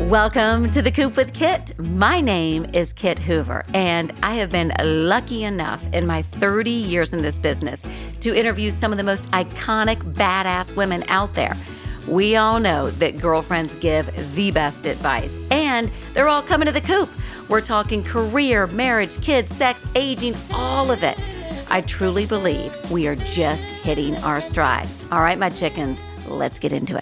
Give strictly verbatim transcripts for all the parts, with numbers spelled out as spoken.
Welcome to The Coop with Kit. My name is Kit Hoover, and I have been lucky enough in my thirty years in this business to interview some of the most iconic, badass women out there. We all know that girlfriends give the best advice, and they're all coming to The Coop. We're talking career, marriage, kids, sex, aging, all of it. I truly believe we are just hitting our stride. All right, my chickens, let's get into it.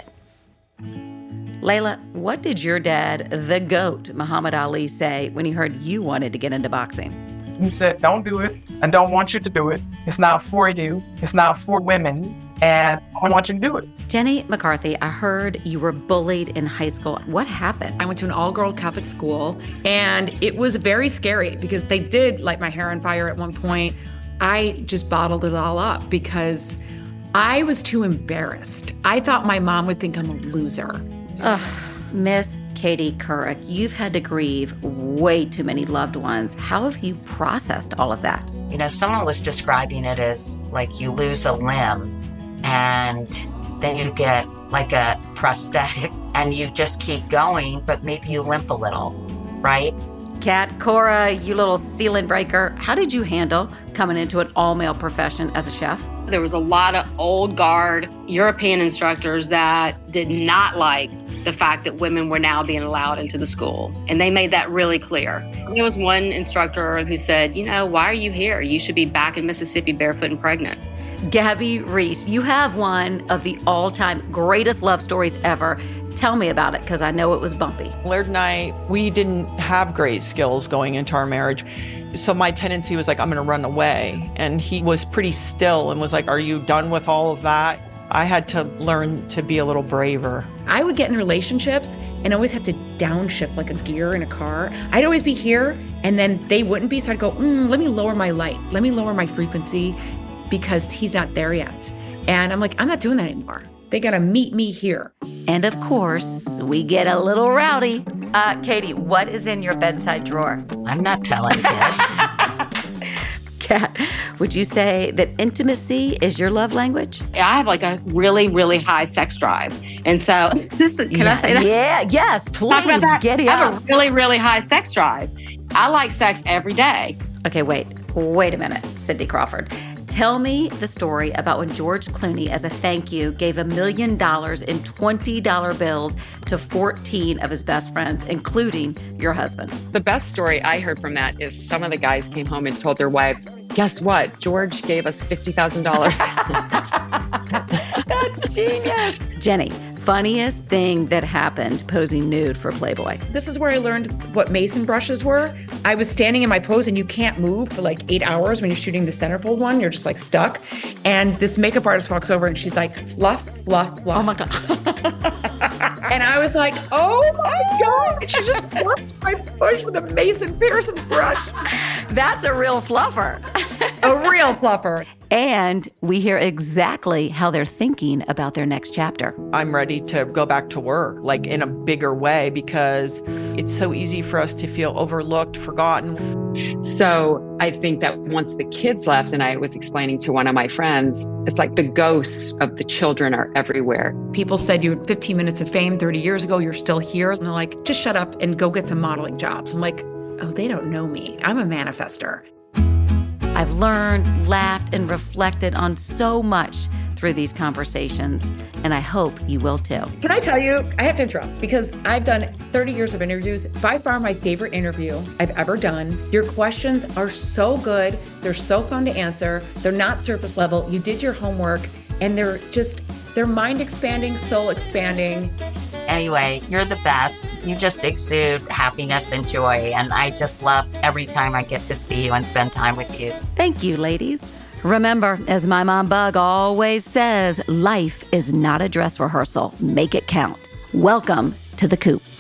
Layla, what did your dad, the GOAT, Muhammad Ali, say when he heard you wanted to get into boxing? He said, don't do it. I don't want you to do it. It's not for you. It's not for women. And I don't want you to do it. Jenny McCarthy, I heard you were bullied in high school. What happened? I went to an all-girl Catholic school, and it was very scary because they did light my hair on fire at one point. I just bottled it all up because I was too embarrassed. I thought my mom would think I'm a loser. Ugh, Miss Katie Couric, you've had to grieve way too many loved ones. How have you processed all of that? You know, someone was describing it as like you lose a limb and then you get like a prosthetic and you just keep going, but maybe you limp a little, right? Kat, Cora, you little ceiling breaker, how did you handle coming into an all-male profession as a chef? There was a lot of old guard European instructors that did not like the fact that women were now being allowed into the school. And they made that really clear. There was one instructor who said, you know, why are you here? You should be back in Mississippi barefoot and pregnant. Gabby Reese, you have one of the all-time greatest love stories ever. Tell me about it, because I know it was bumpy. Laird and I, we didn't have great skills going into our marriage. So my tendency was like, I'm going to run away. And he was pretty still and was like, are you done with all of that? I had to learn to be a little braver. I would get in relationships and always have to downshift like a gear in a car. I'd always be here and then they wouldn't be. So I'd go, mm, let me lower my light. Let me lower my frequency because he's not there yet. And I'm like, I'm not doing that anymore. They got to meet me here. And of course, we get a little rowdy. Uh, Katie, what is in your bedside drawer? I'm not telling this. Kat, would you say that intimacy is your love language? I have like a really, really high sex drive. And so, is this the, can yeah, I say that? Yeah, yes, please, Talk about that. get it I have up. a really, really high sex drive. I like sex every day. Okay, wait, wait a minute, Cindy Crawford. Tell me the story about when George Clooney, as a thank you, gave a million dollars in twenty dollar bills to fourteen of his best friends, including your husband. The best story I heard from that is some of the guys came home and told their wives, guess what? George gave us fifty thousand dollars. That's genius. Jenny, funniest thing that happened posing nude for Playboy? This is where I learned what mason brushes were. I was standing in my pose and you can't move for like eight hours when you're shooting the centerfold one. You're just like stuck. And this makeup artist walks over and she's like, fluff, fluff, fluff. Oh my God. And I was like, oh my God. And she just fluffed my bush with a Mason Pearson brush. That's a real fluffer. A real fluffer. And we hear exactly how they're thinking about their next chapter. I'm ready to go back to work, like in a bigger way, because it's so easy for us to feel overlooked, forgotten. So I think that once the kids left, and I was explaining to one of my friends, it's like the ghosts of the children are everywhere. People said you had fifteen minutes of fame thirty years ago, you're still here. And they're like, just shut up and go get some modeling jobs. I'm like, oh, they don't know me. I'm a manifester. I've learned, laughed, and reflected on so much through these conversations, and I hope you will too. Can I tell you, I have to interrupt because I've done thirty years of interviews. By far my favorite interview I've ever done. Your questions are so good. They're so fun to answer. They're not surface level. You did your homework and they're just, they're mind expanding, soul expanding. Anyway, you're the best. You just exude happiness and joy. And I just love every time I get to see you and spend time with you. Thank you, ladies. Remember, as my mom Bug always says, life is not a dress rehearsal. Make it count. Welcome to The Coop.